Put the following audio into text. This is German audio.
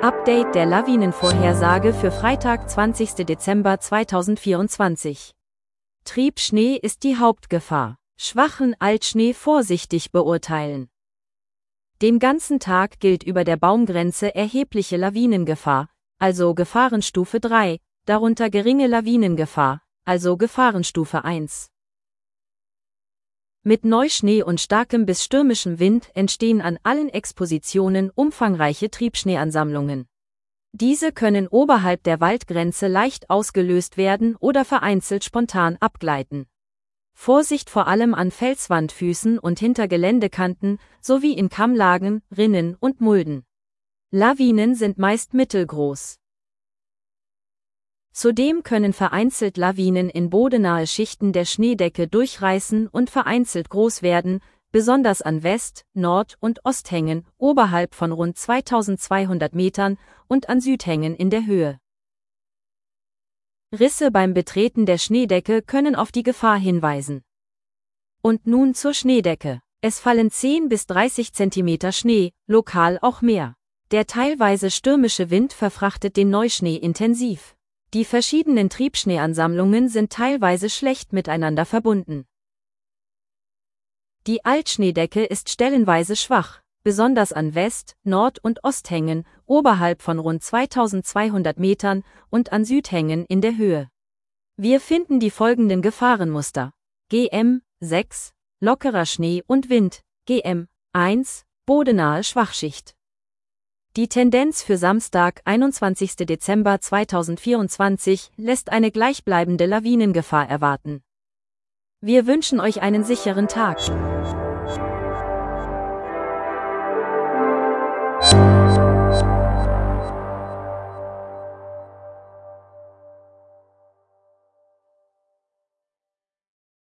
Update der Lawinenvorhersage für Freitag, 20. Dezember 2024. Triebschnee ist die Hauptgefahr. Schwachen Altschnee vorsichtig beurteilen. Den ganzen Tag gilt über der Baumgrenze erhebliche Lawinengefahr, also Gefahrenstufe 3, darunter geringe Lawinengefahr, also Gefahrenstufe 1. Mit Neuschnee und starkem bis stürmischem Wind entstehen an allen Expositionen umfangreiche Triebschneeansammlungen. Diese können oberhalb der Waldgrenze leicht ausgelöst werden oder vereinzelt spontan abgleiten. Vorsicht vor allem an Felswandfüßen und hinter Geländekanten sowie in Kammlagen, Rinnen und Mulden. Lawinen sind meist mittelgroß. Zudem können vereinzelt Lawinen in bodennahe Schichten der Schneedecke durchreißen und vereinzelt groß werden, besonders an West-, Nord- und Osthängen oberhalb von rund 2200 Metern und an Südhängen in der Höhe. Risse beim Betreten der Schneedecke können auf die Gefahr hinweisen. Und nun zur Schneedecke. Es fallen 10 bis 30 Zentimeter Schnee, lokal auch mehr. Der teilweise stürmische Wind verfrachtet den Neuschnee intensiv. Die verschiedenen Triebschneeansammlungen sind teilweise schlecht miteinander verbunden. Die Altschneedecke ist stellenweise schwach, besonders an West-, Nord- und Osthängen, oberhalb von rund 2200 Metern und an Südhängen in der Höhe. Wir finden die folgenden Gefahrenmuster. GM 6, lockerer Schnee und Wind, GM 1, bodennahe Schwachschicht. Die Tendenz für Samstag, 21. Dezember 2024, lässt eine gleichbleibende Lawinengefahr erwarten. Wir wünschen euch einen sicheren Tag.